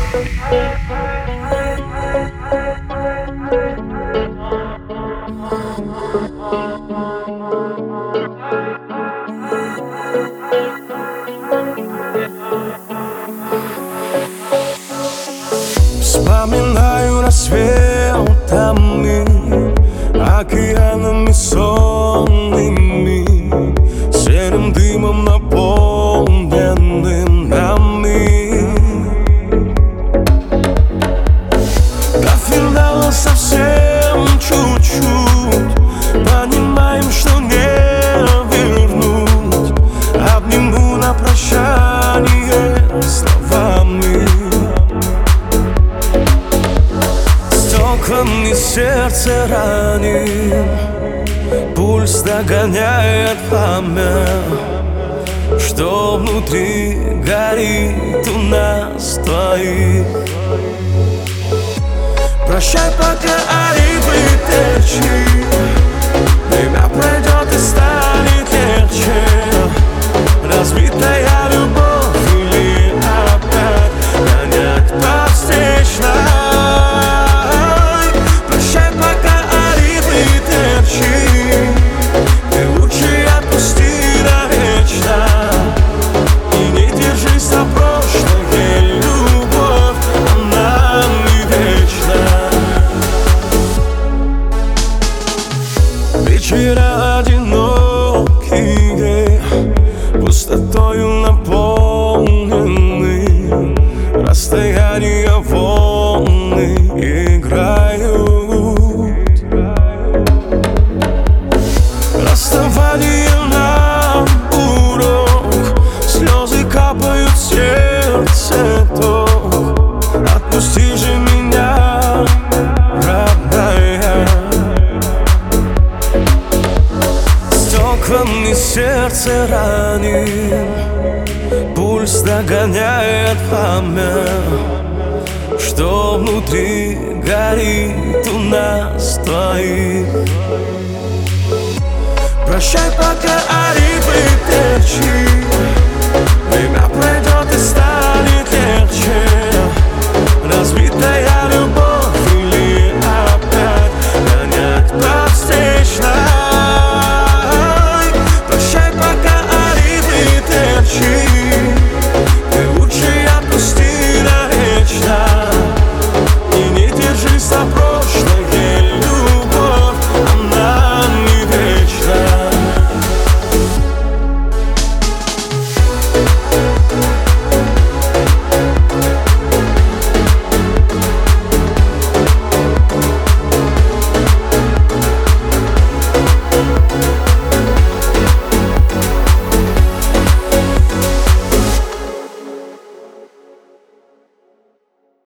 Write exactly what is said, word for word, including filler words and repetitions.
Вспоминаю рассветами, океанами сонными, серым дымом наполненным нами. До финала совсем чуть-чуть, понимаем, что не вернуть. Обниму на прощание словами, стеклами сердце раним, пульс догоняет пламя, что внутри горит у нас двоих. Прощай, пока арифы течи, время пройдет и станет легче. Разбитая любовь или опять гонять по встречной. Прощай, пока арифы течи, ты лучше отпусти навечно и не держись за прошлое, любовь, она не вечна. Вечера одинокие, пустотою наполнены, расстояния волны играют. Расставание нам урок, слезы капают в сердце ток. Отпусти же меня, родная. Стеклами сердце раним, пульс догоняет пламя, что внутри горит у нас двоих. Прощай, пока арифы течи,